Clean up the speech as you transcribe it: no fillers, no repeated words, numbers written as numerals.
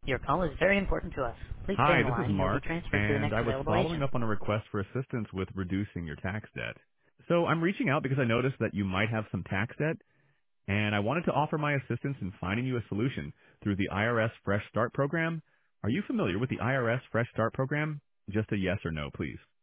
Your call is very important to us. Please stay Hi, on the this is line and you'll be Mark, transferred to the and next I was available following agent. up on a request for assistance with reducing your tax debt. So I'm reaching out because I noticed that you might have some tax debt, and I wanted to offer my assistance in finding you a solution through the IRS Fresh Start program. Are you familiar with the IRS Fresh Start program? Just a yes or no, please.